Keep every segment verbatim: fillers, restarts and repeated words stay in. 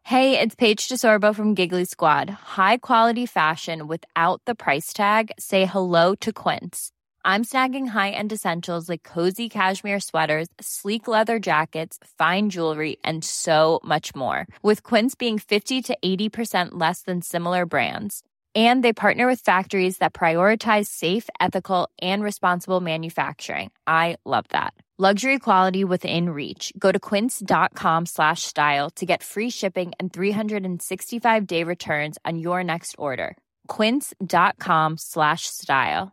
Hey, it's Paige DeSorbo from Giggly Squad. High quality fashion without the price tag. Say hello to Quince. I'm snagging high-end essentials like cozy cashmere sweaters, sleek leather jackets, fine jewelry, and so much more. With Quince being fifty to eighty percent less than similar brands. And they partner with factories that prioritize safe, ethical, and responsible manufacturing. I love that. Luxury quality within reach. Go to quince.com slash style to get free shipping and three sixty-five day returns on your next order. Quince.com slash style.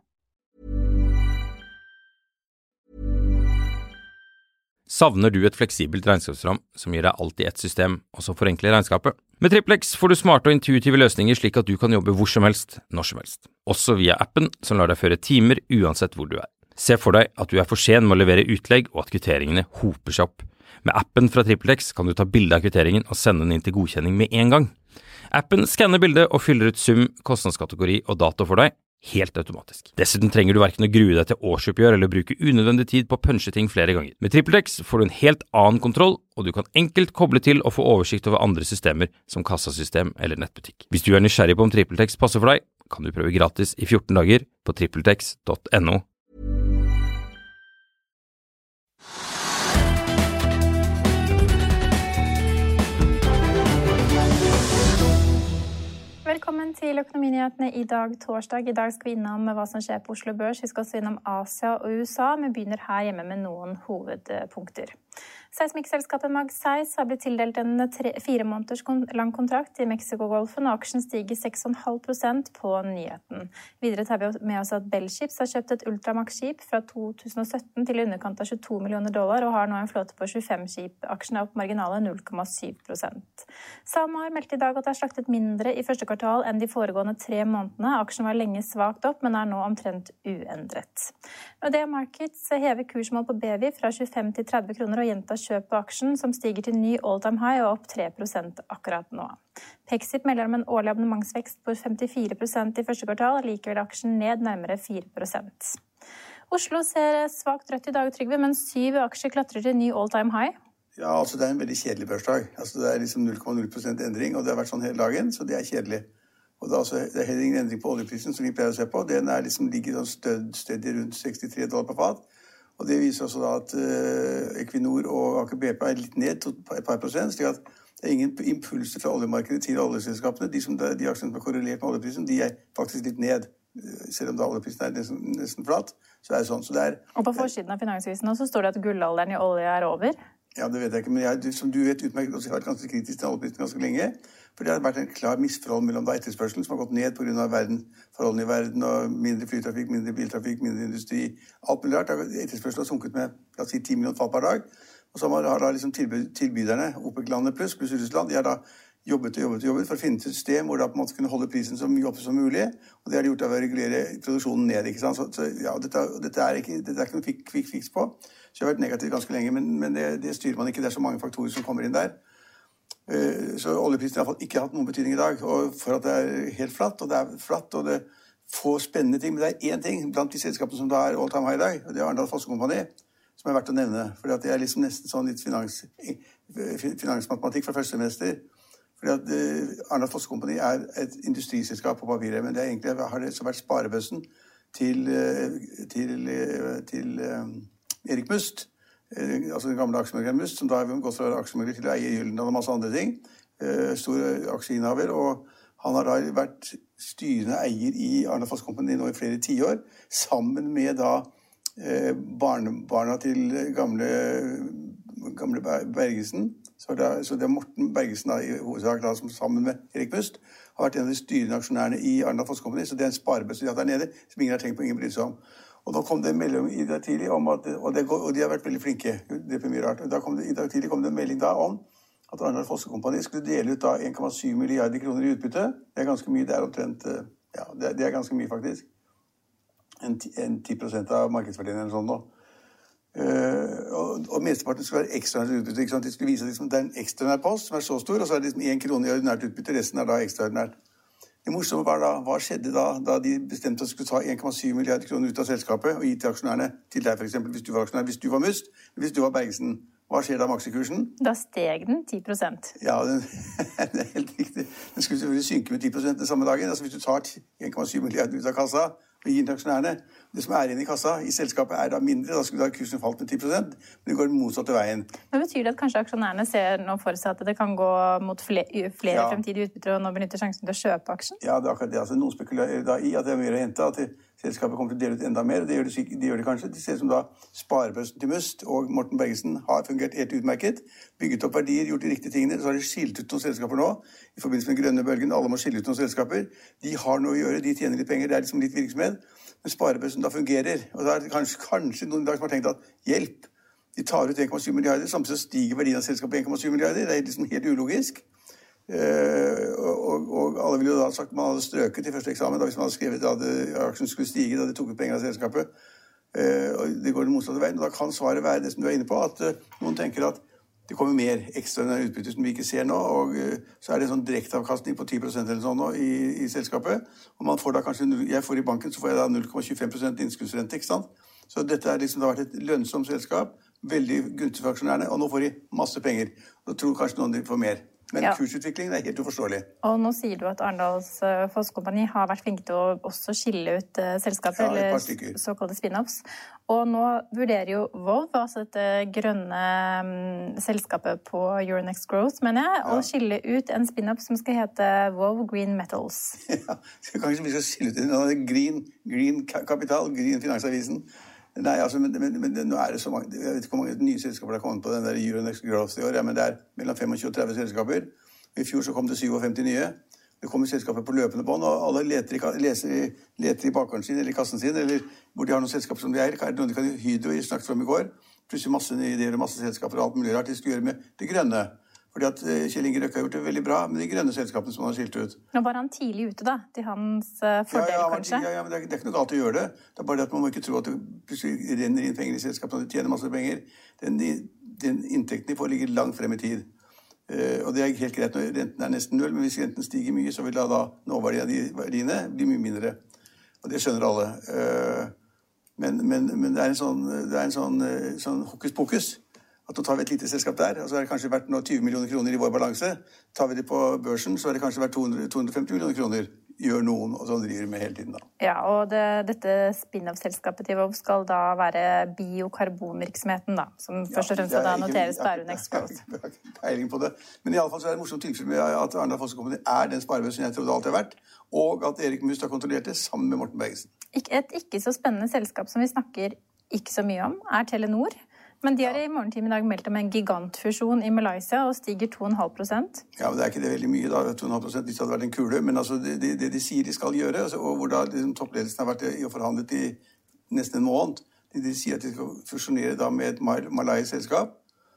Savner du et fleksibelt regnskapsprogram som gir deg alt i ett system, og som forenkler regnskapet? Med TrippelX får du smarte og intuitive løsninger slik at du kan jobbe hvor som helst, når som helst. Også via appen som lar deg føre timer uansett hvor du er. Se for deg at du er for sen med å levere utlegg og at kvitteringene hoper seg opp. Med appen fra TrippelX kan du ta bilde av kvitteringen og sende den inn til godkjenning med en gang. Appen skanner bildet og fyller ut sum, kostnadskategori og dato for deg, helt automatisk. Dessuten trenger du hverken å grue deg til årsoppgjør eller bruke unødvendig tid på å punche ting flere ganger. Med TrippelX får du en helt annen kontroll, og du kan enkelt koble til og få oversikt over andre systemer som kassasystem eller nettbutikk. Hvis du er nysgjerrig på om TrippelTex passer for deg, kan du prøve gratis i fjorten dager på trippeltex punktum no. Velkommen til Økonominyhetene i dag torsdag. I dag skal vi innom hva som skjer på Oslo Børs. Vi skal også innom Asia og U S A, men begynner her hjemme med noen hovedpunkter. Seismikkselskapet Magseis har blitt tildelt en tre, fire måneders lang kontrakt i Mexiko-golfen, og aksjen stiger seks komma fem prosent på nyheten. Videre tar vi med oss at Bellships har kjøpt et Ultramax-skip fra to tusen og sytten til underkant av tjueto millioner dollar, og har nå en flåte på tjuefem skip. Aksjen er opp marginale null komma syv prosent. SalMar meldte i dag at det er slaktet mindre i første kvartal enn de foregående tre månedene. Aksjen var lenge svagt opp, men er nå omtrent uendret. Nordea Markets hever kursmål på B V I fra tjuefem til tretti kroner og gjentar kjøp på aksjen, som stiger til ny all-time high og opp tre prosent akkurat nå. Pexip melder om en årlig abonnementsvekst på femtifire prosent i første kvartal, likevel aksjen ned nærmere fire prosent. Oslo ser svagt rødt i dag, Trygve, men syv aksjer klatrer til ny all-time high. Ja, altså det er en veldig kjedelig børsdag. Altså det er liksom null komma null prosent endring, og det har vært sånn hele dagen, så det er kjedelig. Og det er, også, det er heller ingen endring på oljeprisen som vi pleier å se på. Den er liksom ligger sånn stød, stødig rundt sekstitre dollar på fat. Og det viser også da at uh, Equinor og Aker B P er litt ned til et par prosent, slik at det er ingen impulser fra oljemarkedet til oljeselskapene. De, som, de aksjene som er korrelert med oljeprisen, de er faktisk litt ned. Selv om da oljeprisen er nesten, nesten flat, så er det sånn. Så det er, og på forsiden av Finansvisen også står det at gullalderen i olje er over. Ja, det vet jeg ikke, men jeg, som du vet utmerket også, jeg har vært ganske kritisk til oljeprisen ganske lenge, for det har vært en klar misforhold mellom da etterspørselen som har gått ned på grunn av verden, forholdene i verden, og mindre flytrafikk, mindre biltrafikk, mindre industri, alt mulig rart. Etterspørselen har sunket med, la oss si, ti millioner fall per dag, og så har da liksom tilbyderne, OPEC-landet pluss, pluss Russland, de har da jobbet og jobbet og jobbet for å finne et system hvor da på en måte kunne holde prisen så mye oppe som mulig, og det har de gjort av å regulere produksjonen ned, ikke sant? Så, så ja, dette, dette, er ikke, dette er ikke noe quick fix på. Så det har vært negativt ganske lenge, men, men det, det styrer man ikke. Det er så mange faktorer som kommer inn der. Uh, så oljeprisen har i hvert fall ikke hatt noen betydning i dag, og for at det er helt flatt, og det er flatt, og det får spennende ting. Men det er én ting blant de selskapene som da er all time high i dag, og det er Arendal Fossekompani, som er verdt å nevne. Fordi at det er liksom nesten sånn litt finans, finansmatematikk fra første semester. Fordi at uh, Arendal Fossekompani er et industriselskap på papiret, men det er egentlig har det så vært sparebøssen til, uh, til, uh, til uh, Erik Must, eh, altså den gamle aksjemegleren Must, som da har gått fra aksjemegler til å eie Gyldendal og masse andre ting. Eh, stor aksjeinnehaver, og han har da vært styrende eier i Arendal Fossekompani nå i flere tiår, sammen med da eh, barne, barna til gamle, gamle Bergesen. Så det, er, så det er Morten Bergesen da, i hovedsak da, som sammen med Erik Must har vært en av de styrende aksjonærene i Arendal Fossekompani, så det er en sparebøsse de har der nede, som ingen har tenkt på, ingen bryr seg om. Og da kom det en melding i dag tidlig om at, og, det, og de har vært veldig flinke, det er mye rart. Da kom det, I dag tidlig kom det en melding da om at Arendal Fossekompani skulle dele ut da en komma syv milliarder kroner i utbytte. Det er ganske mye, det er omtrent, ja, det er, det er ganske mye faktisk. En, en ti prosent av markedsverdien eller sånn nå. Uh, og, og mesteparten skulle være ekstraordinært utbytte, ikke sant? De skulle vise at liksom, det er en ekstraordinær post som er så stor, og så er det liksom en krone i ordinært utbytte, resten er da ekstraordinært. Det morsomme var da, hva skjedde da, da de bestemte at de skulle ta en komma syv milliarder kroner ut av selskapet og gi til aksjonærene, til deg for eksempel, hvis du var aksjonær, hvis du var Must, hvis du var Bergesen. Hva skjer da med aksjekursen? Da steg den ti prosent. Ja, den, det er helt riktig. Den skulle selvfølgelig synke med ti prosent den samme dagen. Altså hvis du tar en komma syv milliarder ut av kassa og gir den til aksjonærene, det som er inne i kassa i selskapet er da mindre, da skulle da kursen falt med ti prosent, men det går den motsatte veien. Men betyr det at kanskje aksjonærene ser nå for seg at det kan gå mot flere, flere ja. fremtidige utbytter og nå benytter sjansen til å kjøpe aksjen? Ja, det er akkurat det. Altså, noen spekulerer da i at det er mer å hente, at det, selskapet kommer til å dele ut enda mer. Det gjør det, de gjør det kanskje. Det ser ut som da sparebøssen til Must og Morten Bergesen har fungert helt utmerket, bygget opp verdier, gjort de riktige tingene, så har de skilt ut noen selskaper nå, i forbindelse med den grønne bølgen. Alle må skille ut noen selskaper. De har noe å gjøre, de tjener litt penger, det er liksom litt virksomhet. Men sparebøssen da fungerer, og da er det kanskje, kanskje noen i dag som har tenkt at hjelp, de tar ut en komma syv milliarder, samtidig stiger verdien av selskapet en komma syv milliarder, det er liksom helt ulogisk. Uh, og, og alle ville jo da sagt man hadde strøket i første eksamen, da hvis man hadde skrevet at aksjen skulle stige, da de tok ut penger av selskapet, uh, og det går den motsatte veien, og da kan svaret være det som du er inne på, at uh, noen tenker at det kommer mer ekstraordinære utbytte som vi ikke ser nå, og uh, så er det en sånn direkteavkastning på ti prosent eller sånn nå i, i selskapet, og man får da kanskje, jeg får i banken, så får jeg da null komma tjuefem prosent innskuddsrente, ikke sant? Så dette er liksom, det har vært et lønnsomt selskap, veldig gunstig for aksjonærene, og nå får de masse penger, og da tror kanskje noen de får mer. Men ja. Kursutviklingen er helt uforståelig. Og nå sier du at Arendals uh, Fosskompani har vært flinke til å også skille ut uh, selskaper, ja, eller såkalte spin-offs. Og nå vurderer jo V O V, altså dette grønne um, selskapet på Euronext Growth, mener jeg, ja. Å skille ut en spin-off som skal hete V O V Green Metals. Ja, så kanskje vi skal skille ut en green, green Kapital, Green Finansavisen. Nei, altså, men, men, men nå er det så mange, jeg vet ikke hvor mange nye selskaper har kommet på den der Euronext Growth i år, ja, men det er mellom tjuefem og tretti selskaper. I fjor så kom det femtisju nye. Det kommer selskaper på løpende bånd, og alle leter i, leser, leter i bakgården sin, eller i kassen sin, eller hvor de har noen selskaper som de eier. Er det noe de kan Hydro i snakket om i går? Plutselig masse nye ideer og masse selskaper og alt mulig rart de skal gjøre med det grønne. Fordi at Kjell Inge Røkke har gjort det veldig bra med de grønne selskapene som han har skilt ut. Nå var han tidlig ute da, til hans uh, fordel ja, ja, kanskje? Ja, ja, men det er, det er ikke noe galt å gjøre det. Det er bare det at man må ikke tro at det plutselig renner inn penger i selskapene, og de tjener masse penger. Den, den inntekten de får ligger langt frem i tid. Uh, og det er helt greit når renten er nesten null, men hvis renten stiger mye, så vil da, da nåverdiene bli mye mindre. Og det skjønner alle. Uh, men, men, men det er en sånn, det er en sånn, sånn hokus pokus. At nå tar vi et lite selskap der, og så er det kanskje vært nå tjue millioner kroner i vår balanse. Tar vi det på børsen, så er det kanskje vært to hundre til to hundre og femti millioner kroner. Gjør noen, og sånn driver med hele tiden da. Ja, og det, dette spin-off-selskapet til V O V skal da være biokarbonvirksomheten da, som ja, først og fremst da noteres på Euronext Growth. Jeg har ikke peiling på det, men i alle fall så er det morsomt tilfelle med at Arendal Fosskompani er den sparebøssen jeg trodde alt har vært, og at Erik Must har kontrollert det sammen med Morten Bergesen. Et ikke så spennende selskap som vi snakker ikke så mye om, er Telenor. Men de har i morgentime i dag meldt om en gigantfusjon i Malaysia og stiger to komma fem prosent. Ja, men det er ikke det veldig mye da, to komma fem prosent hvis det hadde vært en kule, men altså det, det, det de sier de skal gjøre, altså, og hvor da liksom, toppledelsen har vært i og forhandlet i nesten en måned, de, de sier at de skal fusjonere da med et malaisk selskap,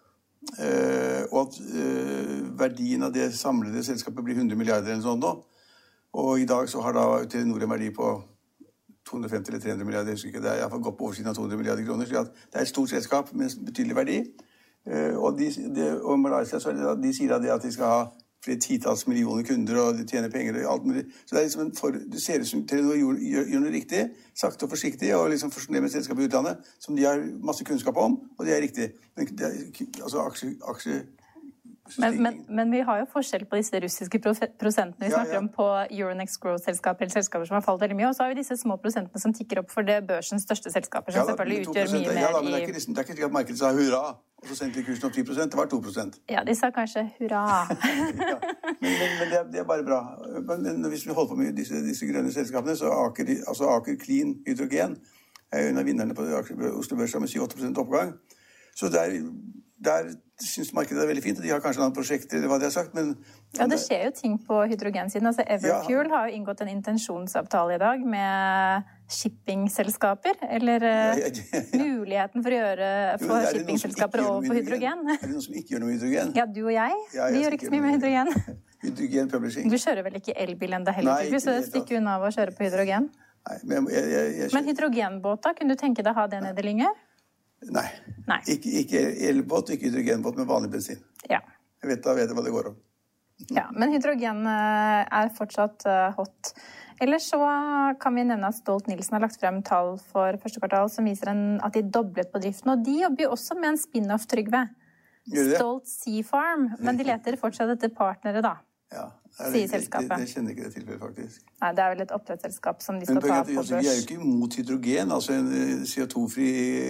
eh, og at eh, verdien av det samlede selskapet blir hundre milliarder eller sånn nå, og i dag så har da Telenor en verdi på to hundre og femti eller tre hundre milliarder, jeg husker ikke, det er i hvert fall gått på oversiden av to hundre milliarder kroner, så det er et stort selskap med betydelig verdi, og, de, de, og Malaysia så er det, de sier at, at de skal ha flere titalls millioner kunder, og de tjener penger og alt mulig, så det er liksom en for, det ser ut som Telenor gjør, gjør, gjør noe riktig, sakte og forsiktig, og liksom forsoner med selskap i utlandet, som de har masse kunnskap om, og det er riktig, men det er, altså aksje, aksje Men, men, men vi har jo forskjell på disse russiske prosentene vi ja, snakker ja. om på Euronext Growth-selskaper eller selskaper som har falt veldig mye, og så har vi disse små prosentene som tikker opp for det børsens største selskaper, som ja, da, selvfølgelig utgjør mye mer. Ja, da, men det er ikke, liksom, det er ikke slik at markedet sa hurra, og så sendte kursen opp ti prosent, det var to prosent. Ja, de sa kanskje hurra. ja, men, men, men det, er, det er bare bra. Men, men hvis vi holder på med disse, disse grønne selskapene, så Aker, altså Aker Clean Hydrogen er jo en av vinnerne på Oslo Børs med syv til åtte prosent oppgang. Så der, der synes markedet er veldig fint, og de har kanskje noen prosjekter, eller hva de har sagt, men... Ja, det skjer jo ting på hydrogensiden. Altså Everfuel ja. Har jo inngått en intensjonsavtale i dag med shippingselskaper, eller ja, ja, ja, ja. muligheten for å gjøre for jo, shippingselskaper over på hydrogen. Er det noen som ikke gjør noe med hydrogen? Ja, du og jeg, ja, jeg vi gjør ikke så mye med hydrogen. Hydrogen publishing. Du kjører vel ikke elbil enda heller, Nei, så det stikker unna av å kjøre på hydrogen. Nei, men jeg, jeg, jeg, men hydrogenbåta, kunne du tenke deg å ha det nede lenger? Nei, Nei. Ikke, ikke elbåt, ikke hydrogenbåt med vanlig bensin. Ja. Jeg vet, da vet jeg hva det går om. Ja, men hydrogen er fortsatt hot. Ellers så kan vi nevne at Stolt-Nielsen har lagt frem tall for første kvartal som viser en, at de doblet på driften, og de jobber jo også med en spin-off, Trygve. Stolt Sea Farm, men de leter fortsatt etter partnere da. Ja, det, sier selskapet. Det, det, det kjenner ikke det tilfellet faktisk. Nei, det er vel et oppdrettsselskap som de skal ta på børs. Altså, vi er jo ikke imot hydrogen, altså en C O to-fri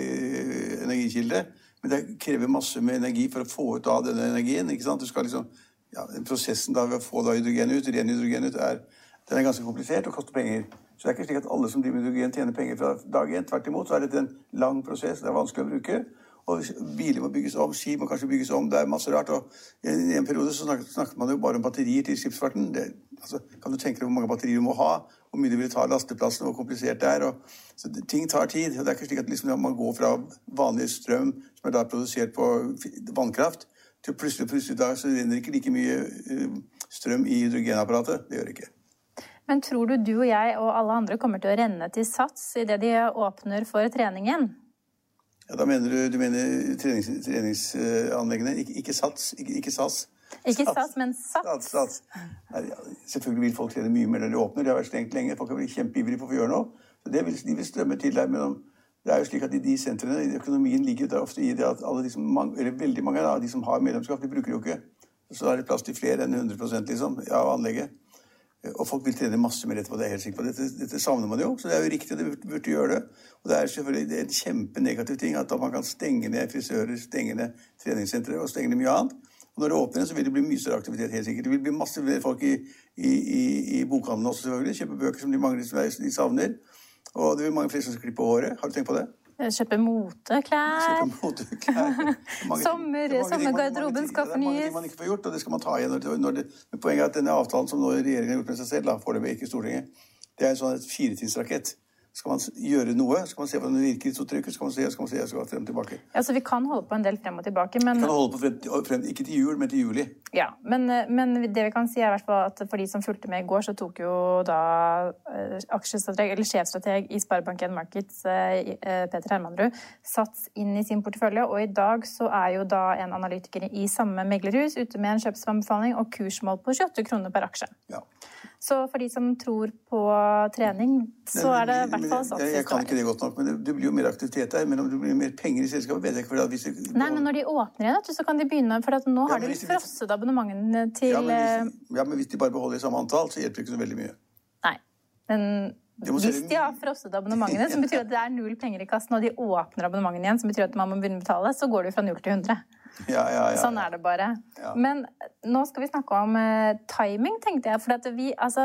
energikilde, men det krever masse med energi for å få ut av denne energien, ikke sant? Du skal liksom, ja, prosessen da ved å få da hydrogen ut, ren hydrogen ut, er, den er ganske komplisert og koster penger. Så det er ikke slik at alle som driver med hydrogen tjener penger fra dag en. Tvert imot, så er dette en lang prosess, det er vanskelig å bruke. Og biler må bygges om, skip må kanskje bygges om, det er masse rart. Og i en periode så snakket, snakket man jo bare om batterier til skipsfarten. Det, altså, kan du tenke deg hvor mange batterier du må ha, hvor mye det vil ta lasteplassen, hvor komplisert det er. Og, så det, ting tar tid, og det er ikke slik at liksom, man går fra vanlig strøm, som er da produsert på vannkraft, til plutselig, plutselig da, så renner ikke like mye uh, strøm i hydrogenapparatet. Det gjør det ikke. Men tror du du og jeg og alle andre kommer til å renne til Sats i det de åpner for treningen? Ja, da mener du, du mener trenings, treningsanleggene, ikke, ikke Sats, ikke, ikke SAS. Ikke Sats, men Sats. Sats, Sats. Nei, ja, selvfølgelig vil folk trene mye mer når de åpner, det har vært stengt lenge, folk har blitt kjempeivrige på å gjøre noe. Så det vil, de vil strømme til der, men det er jo slik at i de sentrene, i økonomien ligger der ofte i det at alle de som, eller veldig mange av de som har medlemskap, de bruker jo ikke. Så er det plass til flere enn hundre prosent liksom, av anlegget. Og folk vil trene masse mer etterpå, det er helt sikkert på. Dette, dette savner man jo, så det er jo riktig, det burde gjøre det. Og det er selvfølgelig det er en kjempenegativ ting at man kan stenge ned frisører, stenge ned treningssentre og stenge ned mye annet. Og når det åpner, så vil det bli mye større aktivitet, helt sikkert. Det vil bli masse folk i, i, i, i bokhandelen også, selvfølgelig. Kjøpe bøker som de mangler, som de savner. Og det vil mange flere som skal klippe håret. Har du tenkt på det? Kjøpe moteklær. Kjøpe moteklær. Sommer, sommergarderoben skal fornyes. Det er mange ting man ikke får gjort, og det skal man ta igjen. Når det, men poenget er at denne avtalen som nå regjeringen har gjort med seg selv, da, foreløpig ikke Stortinget, det er en sånn firetidsrakett. Skal man gjøre noe, skal man se hvordan det virker i to trykker, skal man se, skal man se, skal man frem tilbake. Ja, så vi kan holde på en del frem og tilbake, men... Vi kan holde på frem, frem, ikke til jul, men til juli. Ja, men, men det vi kan si er i hvert fall at for de som fulgte med i går, så tok jo da eh, aksjestrateg, eller sjefstrateg i Sparebank en Markets, eh, Peter Hermanrud, Sats inn i sin portefølje, og i dag så er jo da en analytiker i samme meglerhus ute med en kjøpsanbefaling og kursmål på tjueåtte kroner per aksje. Ja. Så for de som tror på trening, så er det i hvert fall Sats. Jeg, jeg kan ikke det godt nok, men det, det blir jo mer aktivitet der, men om det blir mer penger i selskapet, vet jeg ikke. Hvis det, Nei, men når de åpner igjen, så kan de begynne, for at nå ja, har de frosset abonnementene til... Ja men, hvis, ja, men hvis de bare beholder i samme antall, så hjelper det ikke så veldig mye. Nei, men hvis de har frosset abonnementene, som betyr at det er null penger i kassen, og de åpner abonnementene igjen, som betyr at man må begynne å betale, så går det jo fra null til hundre. Ja, ja, ja. Sånn er det bare. Ja. Men nå skal vi snakke om uh, timing, tenkte jeg, for at vi, altså...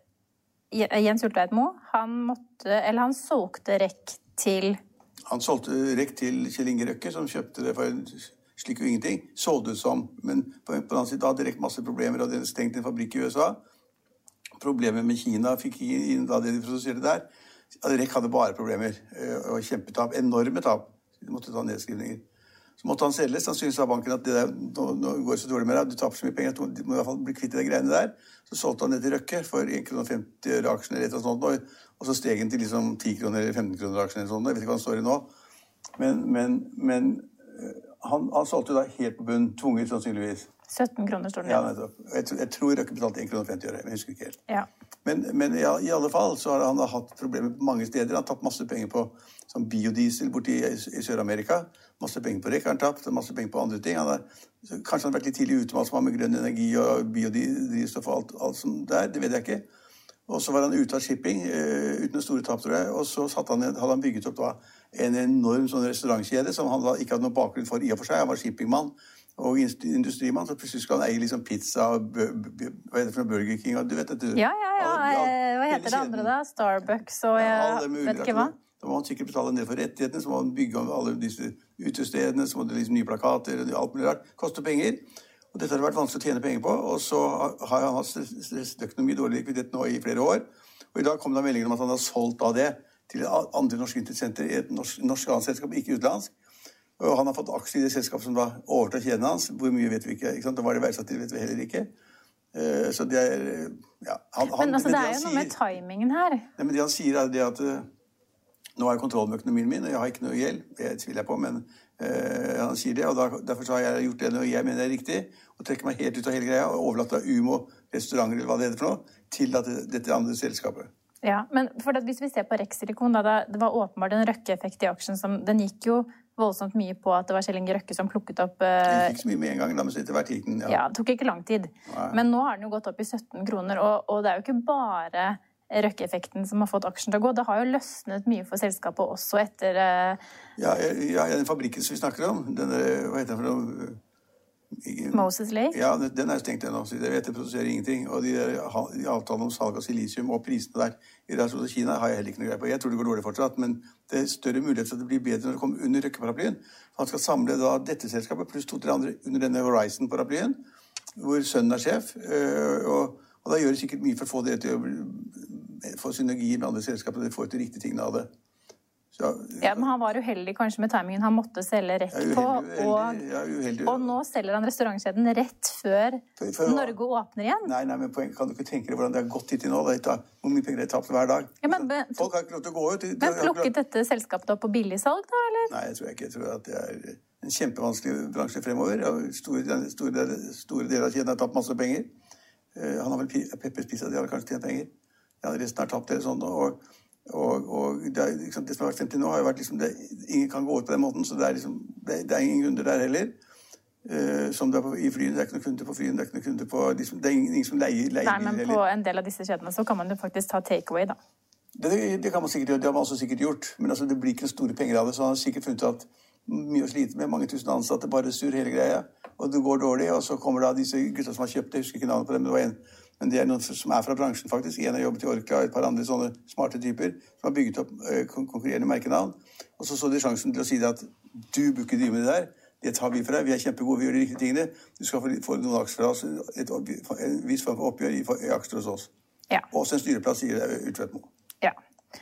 Jens Ultveitmo, han måtte, eller han solgte REC til... Han solgte REC til Kjell Inge Røkke, som kjøpte det for slik og ingenting. Solgte det som, men på den annen side hadde REC masse problemer, og det stengt en fabrikk i U S A. Problemet med Kina fikk inn da det de produserte der. REC hadde bare problemer, og kjempetap, enorme tap. De måtte ta nedskrivninger. Så måtte han selges, han syntes av banken at det der, nå, nå går det så dårlig med deg, du taper så mye penger, du må i hvert fall bli kvitt de greiene der. Så solgte han det til Røkke for en krone og femti øre aksjen eller et eller annet sånt, og så steg den til liksom ti kroner eller femten kroner aksjen eller sånt, jeg vet ikke hva han står i nå. Men, men, men han, han solgte da helt på bunn, tvunget sannsynligvis. sytten kroner står det. Ja, nettopp. Jeg, jeg tror Røkke betalte en krone og femti øre, men jeg husker ikke helt. Ja. Men, men ja, i alle fall så har han da hatt problemer på mange steder. Han har tatt masse penger på sånn biodiesel borti i, i Sør-Amerika. Masse penger på REC har han tatt, masse penger på andre ting. Han har, kanskje han har vært litt tidlig ute med alt som har med grønn energi og biodrivstoff og alt, alt som det er, det vet jeg ikke. Og så var han ute av shipping uh, uten store tap, tror jeg. Og så han, hadde han bygget opp da en enorm sånn restaurantkjede som han da ikke hadde noen bakgrunn for i og for seg. Han var shippingmann og industrimann, så plutselig skal han eie liksom pizza og hva heter det for noe, Burger King, og du vet det. Ja, ja, ja. Hva heter det andre da? Starbucks og ja, vet ikke hva. Da må han sikkert betale ned for rettighetene, så må han bygge om alle disse utestedene, så må det liksom nye plakater, alt mulig rart. Koster penger. Og dette har det vært vanskelig å tjene penger på, og så har han hatt stressøkonomi, dårlig likviditet nå i flere år. Og i dag kom det meldingen om at han har solgt av det til andre norske interessenter i et norsk, norsk annet selskap, ikke utlandsk. Og han har fått aksjer i det selskapet som da overtar kjeden hans. Hvor mye vet vi ikke, ikke sant? Det var det verdsatt til, vet vi heller ikke. Uh, så det er, ja. Han, han, men altså, men det er jo noe med timingen her. Nei, men det han sier er det at uh, nå har jeg kontroll med økonomien min, og jeg har ikke noe gjeld. Det tviler jeg på, men uh, han sier det, og da, derfor så har jeg gjort det når jeg mener det er riktig, og trekker meg helt ut av hele greia, og overlatt av Umo, restauranter eller hva det heter for noe, til dette, dette andre selskapet. Ja, men for at hvis vi ser på REC Silicon, da det var åpenbart en røkkeeffekt i aksjen som, den gikk jo voldsomt mye på at det var Kjell Inge Røkke som plukket opp... Uh, det gikk ikke så mye med en gang, da, men etter hvert gikk den, ja. Ja, det tok ikke lang tid. Nei. Men nå har den jo gått opp i sytten kroner, og, og det er jo ikke bare Røkke-effekten som har fått aksjen til å gå. Det har jo løsnet mye for selskapet også etter... Uh, ja, ja, den fabrikken som vi snakker om, den, hva heter den for noe... Moses Lake? Ja, den er jo stengt ennå, så jeg vet det produserer ingenting. Og de, de avtalene om salg av silisium og prisene der i Russland og Kina har jeg heller ikke noe greie på. Jeg tror det går dårlig fortsatt, men det er større mulighet for at det blir bedre når det kommer under Røkke-paraplyen. Han skal samle da dette selskapet pluss to-tre andre under denne Horizon-paraplyen, hvor sønnen er sjef, og, og da gjør det sikkert mye for å få det til å få synergier med andre selskaper, og det får til riktige tingene av det. Så, ja, men han var uheldig kanskje med timingen. Han måtte selge rett uheldig, på, uheldig, og, ja, uheldig, og nå selger han restaurantkjeden rett før for, for, Norge åpner igjen. Nei, nei, men poeng, kan du ikke tenke deg hvordan det har gått hit til nå? Da, hvor mye penger det er tapt hver dag? Ja, men, Folk har ikke lov til å gå ut. Men plukket dette selskapet opp på billigsalg da, eller? Nei, jeg tror ikke. Jeg tror at det er en kjempevanskelig bransje fremover. Store, store, store deler av kjeden har tapt masse penger. Uh, han har vel Peppers Pizza, de har kanskje tjent penger. Ja, resten har tapt eller sånn, og Og, og det, er, liksom, det som har vært frem til nå har jo vært liksom, det, ingen kan gå ut på den måten, så det er, liksom, det, det er ingen kunder der heller. Uh, som det er på, i flyene, det er ikke noen kunder på flyene, det er ikke noen kunder på, liksom, det er ingen, ingen som leier, leier Nei, men på en del av disse kjedene så kan man jo faktisk ta takeaway da. Det, det, det kan man sikkert gjøre, det har man også sikkert gjort, men altså, det blir ikke store penger av det, så han har sikkert funnet at mye å slite med, mange tusen ansatte, bare sur hele greia, og det går dårlig, og så kommer da disse gutta som har kjøpt det, jeg husker ikke navnet på dem, men det var en, men det er noen som er fra bransjen faktisk. En har jobbet i Orkla, et par andre sånne smarte typer som har bygget opp øh, konkurrerende merkenavn. Og så så de sjansen til å si det at du bør ikke drive med det der. Det tar vi for deg. Vi er kjempegode, vi gjør de riktige tingene. Du skal få, få noen aksjer fra oss, et, en viss form for oppgjør i, i aksjer hos oss. Ja. Også en styreplass sier det Utvedt Moe. Ja.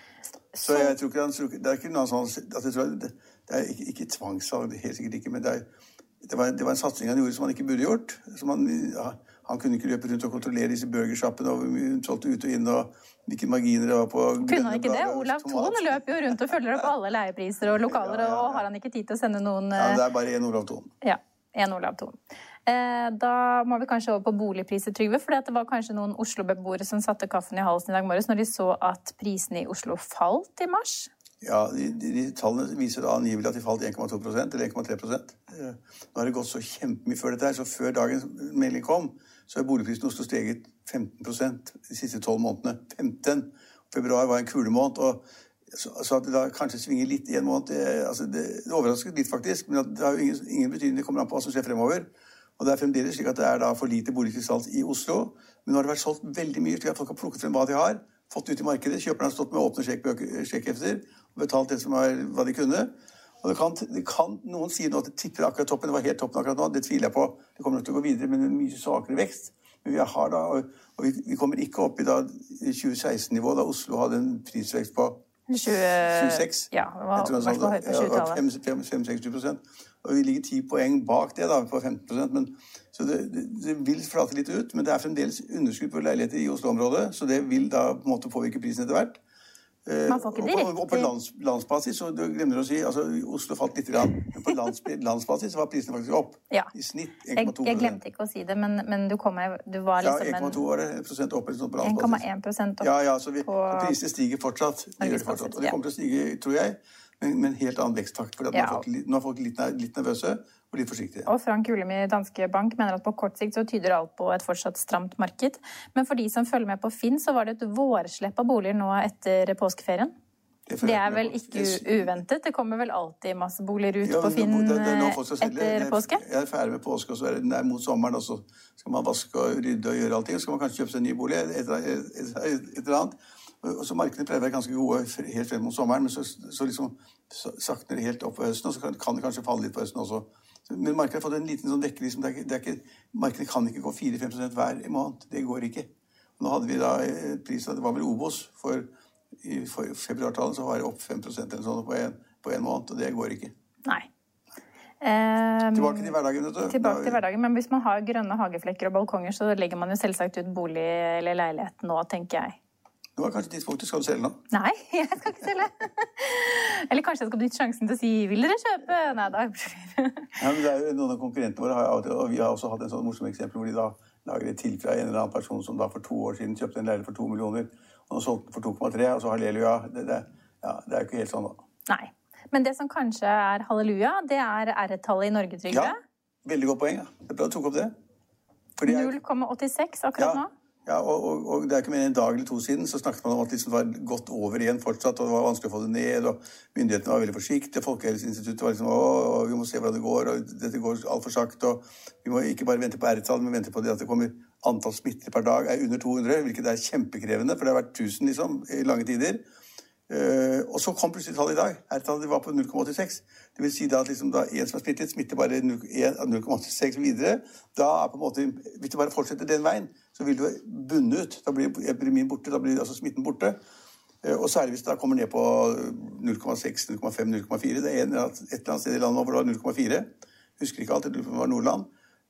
Så, så jeg tror ikke, det er ikke noe sånn, at jeg tror det, det er ikke, ikke tvangssalg, helt sikkert ikke, men det er Det var, det var en satsing han gjorde som han ikke burde gjort. Som han, ja, han kunne ikke løpe rundt og kontrollere disse burgershoppene og hun solgte ut og inn og hvilke marginer det var på. Kunne han ikke det? Olav Thon løper jo rundt og følger opp alle leiepriser og lokaler, ja, ja, ja. Og har han ikke tid til å sende noen... Ja, det er bare en Olav Thon. Ja, en Olav Thon. Eh, da må vi kanskje over på boligpriser, Trygve, for det var kanskje noen Oslo-beboere som satte kaffen i halsen i dag morges når de så at prisene i Oslo falt i mars. Ja, de, de, de tallene viser da angivelig at de falt en komma to prosent eller en komma tre prosent. Eh, nå har det gått så kjempemye før dette her, så før dagens melding kom, så er boligprisen i Oslo steget femten prosent de siste tolv månedene. femten. Februar var en kulemåned, og så, så at det da kanskje svinger litt i en måned, det, altså det, det overrasket litt faktisk, men det har jo ingen, ingen betydning, det kommer an på hva som skjer fremover. Og det er fremdeles slik at det er da for lite boligsalg i Oslo, men nå har det vært solgt veldig mye, slik at folk har plukket frem hva de har, fått ut i markedet, kjøperne har stått med åpne sjekkefter og betalt det som er hva de kunne. Og det kan, det kan, noen sier nå at det tipper akkurat toppen, det var helt toppen akkurat nå, det tviler jeg på. Det kommer nok til å gå videre med en mye svakere vekst. Men vi har da, og vi, vi kommer ikke opp i da tjue seksten-nivå, da Oslo hadde en prisvekst på tjueseks. Ja, det var, jeg tror det var fem til seks prosent. Og vi ligger ti poeng bak det da, på femten prosent. Men, så det, det, det vil flate litt ut, men det er fremdeles underskudd på leiligheter i Oslo-området, så det vil da på en måte påvirke prisen etter hvert. Man får ikke direkte... Og på, og på lands, landsbasis, så du glemmer å si, altså Oslo falt litt grann, men på lands, landsbasis så var prisen faktisk opp. Ja. I snitt en komma to prosent. Jeg, jeg glemte ikke å si det, men, men du kom med, du var liksom en... Ja, en komma to var det, prosent opp eller sånn på landsbasis. en komma én prosent opp. Ja, ja, så vi, på... prisene stiger fortsatt. De gjør det fortsatt. Og det kommer til å stige, tror jeg, med en helt annen veksttakt, for ja. nå, nå er folk litt, litt nervøse og litt forsiktige. Og Frank Ullem i Danske Bank mener at på kort sikt så tyder alt på et fortsatt stramt marked. Men for de som følger med på Finn, så var det et vårslepp av boliger nå etter påskeferien. Det, det er vel ikke uventet? Det kommer vel alltid masse boliger ut ja, på Finn det, det, det etter påske? Jeg er ferdig med påske, og så er det nær mot sommeren, og så skal man vaske og rydde og gjøre allting, og så skal man kanskje kjøpe seg en ny bolig, et, et, et, et eller annet. Og så markedene pleier å være ganske gode helt frem mot sommeren, men så, så liksom så sakner det helt opp på høsten, og så kan, kan det kanskje falle litt på høsten også. Men markedet har fått en liten sånn dekke, liksom, det er, det er ikke, markedet kan ikke gå fire til fem prosent hver måned, det går ikke. Og nå hadde vi da pris, det var vel Obos, for i for februartallet så var det opp fem prosent eller sånn på en, på en måned, og det går ikke. Nei. Um, tilbake til hverdagen, vet du. Tilbake til hverdagen, men hvis man har grønne hageflekker og balkonger, så legger man jo selvsagt ut bolig eller leilighet nå, tenker jeg. Det var kanskje tidspunktet. Skal du selge nå? Nei, jeg skal ikke selge. Eller kanskje jeg skal benytte sjansen til å si, vil dere kjøpe? Nei, da. Ja, men det er jo noen av konkurrentene våre, har, og vi har også hatt en sånn morsom eksempel, hvor de da lager et tilfelle av en eller annen person som da for to år siden kjøpte en leilighet for to millioner, og nå solgte den for to komma tre, og så halleluja. Det, det, ja, det er jo ikke helt sånn da. Nei. Men det som kanskje er halleluja, det er R-tallet i Norge, Trygve? Ja, veldig godt poeng. Ja. Det er bra du tok opp det. null komma åttiseks akkurat ja, nå? Ja, og, og, og det er ikke mer enn en dag eller to siden, så snakket man om at liksom det var gått over igjen fortsatt, og det var vanskelig å få det ned, og myndighetene var veldig forsiktige, Folkehelseinstituttet var liksom, å, vi må se hvordan det går, og dette går alt for sagt, og vi må ikke bare vente på R-tall, men vente på det at det kommer antall smitter per dag er under to hundre, hvilket er kjempekrevende, for det har vært tusen liksom, i lange tider. Uh, og så kom plutselig tallet i dag. R-tallet var på null komma åttiseks. Det vil si da at liksom, da en som er smittet, smitter bare null komma åttiseks videre. Da er på en måte, hvis du bare fortsetter den veien, så vil du bunne ut. Da blir epidemin borte, da blir altså smitten borte. Uh, og særlig hvis det da kommer ned på null komma seks, null komma fem, null komma fire. Det er en, et eller annet sted i landet hvor det var null komma fire. Husker ikke alt, det var Nordland.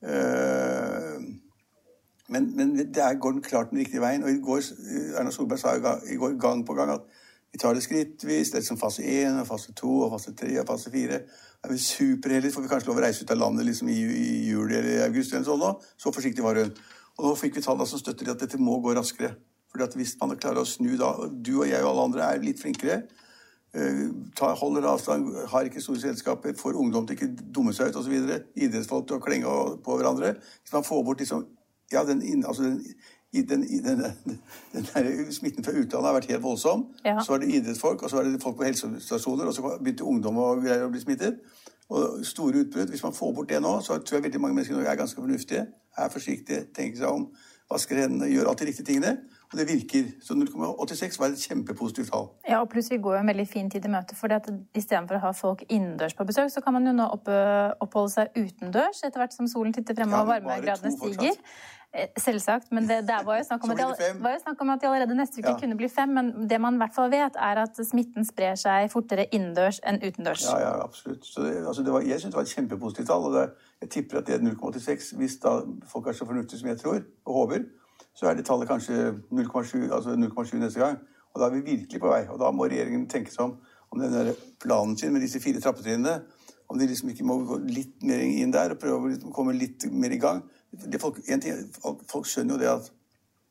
Uh, men, men det er, går den klart den riktige veien. Og i går, Erna Solberg sa i går gang på gang at vi tar det skrittvis, det er som fase én, fase to, fase tre og fase fire. Det er superheldig, for vi kanskje lov å reise ut av landet liksom i, i juli eller i august eller sånn nå. Så forsiktig var hun. Og nå fikk vi tall som støtter at dette må gå raskere. Fordi at hvis man klarer å snu da, du og jeg og alle andre er litt flinkere, uh, ta, holder avstand, har ikke store selskaper, får ungdom til ikke dumme seg ut og så videre, idrettsfolk til å klenge på hverandre. Hvis man får bort liksom, ja, den, altså den I den, i den, den, den der smitten fra utlandet har vært helt voldsom. Ja. Så var det idrettsfolk, og så var det folk på helsestasjoner, og så begynte ungdom å, å bli smittet. Og store utbrudd. Hvis man får bort det nå, så tror jeg veldig mange mennesker er ganske fornuftige, er forsiktige, tenker seg om, vasker hendene, gjør alt de riktige tingene. Og det virker. Så null komma åttiseks var et kjempepositivt tall. Ja, og pluss vi går jo en veldig fin tid i møte, fordi at i stedet for å ha folk innendørs på besøk, så kan man jo nå opp, oppholde seg utendørs, etter hvert som solen titter frem og varmegradene stiger. Selvsagt, men det, det var, jo snakk om at de, var jo snakk om at de allerede neste uke ja. kunne bli fem, men det man i hvert fall vet er at smitten sprer seg fortere innendørs enn utendørs. Ja, ja, absolutt. Så det, altså det var, jeg synes det var et kjempepositivt tall, og det, jeg tipper at det er null komma åttiseks, hvis da folk er så fornuftige som jeg tror, og håper, så er det tallet kanskje null komma sju, altså null komma sju neste gang, og da er vi virkelig på vei, og da må regjeringen tenke seg om, om den der planen sin med disse fire trappetrinnene, om de liksom ikke må gå litt mer inn der og prøve å komme litt mer i gang. Det folk, en ting, folk, folk skjønner jo det at,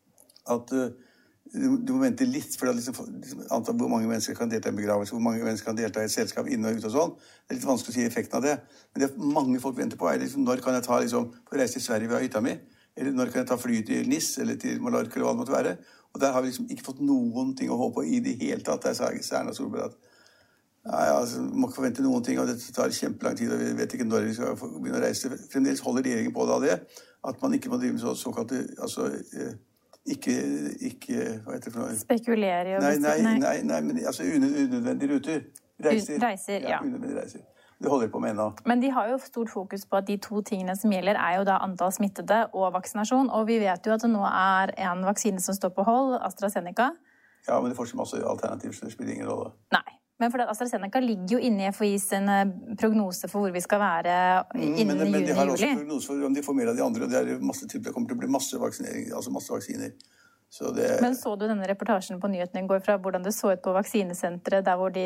at uh, du må vente litt, for det liksom, liksom, antall hvor mange mennesker kan delta i en begravelse, hvor mange mennesker kan delta i et selskap inne og ut og sånn. Det er litt vanskelig å si effekten av det. Men det mange folk venter på er liksom, når kan jeg ta, liksom, på reise til Sverige ved hytta mi, eller når kan jeg ta fly til Nis, eller til Mallorca, eller hva det måtte være. Og der har vi liksom ikke fått noen ting å håpe på i det hele tatt. Der sa Erna Solberg at nei, altså, vi må ikke forvente noen ting, og dette tar kjempelang tid, og vi vet ikke når vi skal begynne å reise. Fremdeles holder regjeringen på da det, at man ikke må drive med så, såkalte, altså, ikke, ikke, hva heter det for noe? Spekulere. Nei, nei, nei, nei, nei, men altså unødvendige ruter. Reiser. Reiser, ja. Ja, unødvendige reiser. Det holder på med ennå. Men de har jo stort fokus på at de to tingene som gjelder er jo da antall smittede og vaksinasjon, og vi vet jo at det nå er en vaksine som står på hold, AstraZeneca. Ja, men det får ikke masse alternativer, så det spiller ingen rolle. Nei. Men for AstraZeneca ligger jo inne i F H I's prognose for hvor vi skal være innen mm, men, men juni-juli. Men de har også prognose for om de får mer av de andre, og det er masse typer, det kommer til å bli masse vaksinering, altså masse vaksiner. Så det... Men så du denne reportasjen på nyheten i går fra hvordan det så ut på vaksinesenteret der hvor de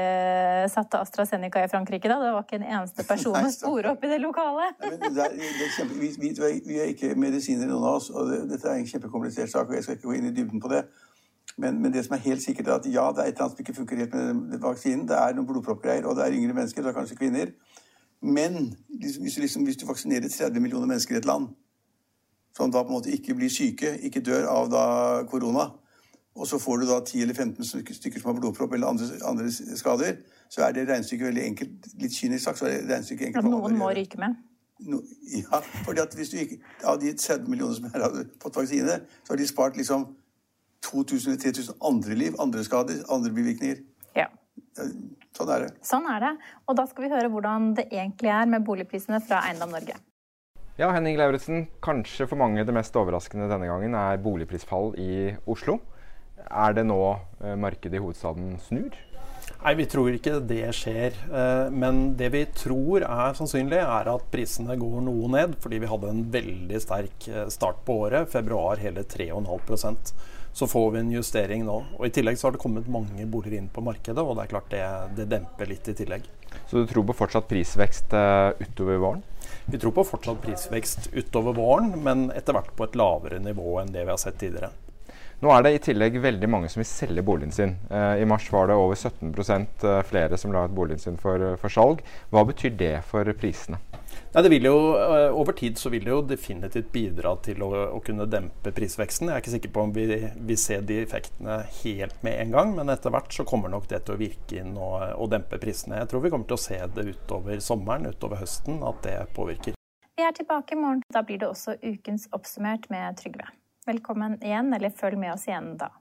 satte AstraZeneca i Frankrike da? Det var ikke en eneste person å spore opp i det lokalet. Nei, men det er, det er kjempe... vi, vi, vi er ikke medisiner noen av oss, og det, dette er en kjempekomplisert sak, og jeg skal ikke gå inn i dybden på det. Men, men det som er helt sikkert er at ja, det er et eller annet som ikke funker helt med vaksinen. Det er noen blodproppgreier, og det er yngre mennesker, det er kanskje kvinner. Men hvis, liksom, hvis du vaksinerer tretti millioner mennesker i et land, som da på en måte ikke blir syke, ikke dør av da korona, og så får du da ti eller femten stykker som har blodpropp eller andre, andre skader, så er det regnstykket veldig enkelt, litt kynisk sagt, så er det regnstykket enkelt. At noen må ryke med? No, ja, fordi at hvis du ikke, av de tretti millioner som har fått vaksine, så har de spart liksom to tusen eller tre tusen andre liv, andre skader, andre bivirkninger. Ja. Sånn er det. Sånn er det. Og da skal vi høre hvordan det egentlig er med boligprisene fra Eiendom Norge. Ja, Henning Lauritsen, kanskje for mange det mest overraskende denne gangen er boligprisfall i Oslo. Er det nå eh, markedet i hovedstaden snur? Nei, vi tror ikke det skjer, eh, men det vi tror er sannsynlig er at prisene går noe ned, fordi vi hadde en veldig sterk start på året, februar hele tre komma fem prosent. Så får vi en justering nå, og i tillegg så har det kommet mange boliger inn på markedet, og det er klart det, det demper litt i tillegg. Så du tror på fortsatt prisvekst uh, utover våren? Vi tror på fortsatt prisvekst utover våren, men etter hvert på et lavere nivå enn det vi har sett tidligere. Nå er det i tillegg veldig mange som vil selge boligen sin. Eh, I mars var det over sytten prosent flere som la ut boligen sin for, for salg. Hva betyr det for prisene? Nei, det vil jo, over tid så vil det jo definitivt bidra til å, å kunne dempe prisveksten. Jeg er ikke sikker på om vi, vi ser de effektene helt med en gang, men etter hvert så kommer nok det til å virke inn og, og dempe prisene. Jeg tror vi kommer til å se det utover sommeren, utover høsten, at det påvirker. Vi er tilbake i morgen. Da blir det også ukens oppsummert med Trygve. Velkommen igjen, eller følg med oss igjen da.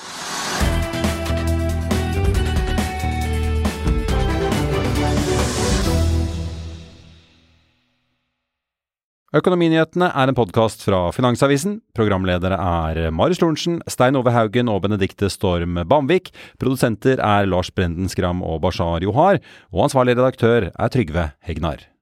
Økonominyhetene er en podcast fra Finansavisen. Programledere er Marius Lorentzen, Stein Ove Haugen og Benedikte Storm Bamvik. Produsenter er Lars Brenden Skram og Bashar Johar. Og ansvarlig redaktør er Trygve Hegnar.